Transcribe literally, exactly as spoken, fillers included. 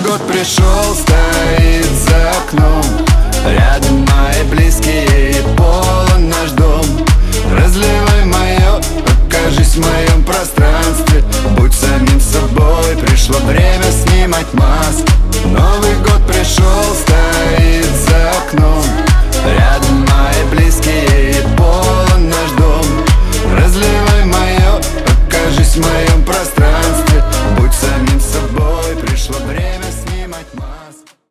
год пришел, стоит за окном. Рядом мои близкие и полон наш дом. Разливай мое, окажись в моем пространстве. Будь самим собой, пришло время снимать маски. Новый год пришел, стоит за окном.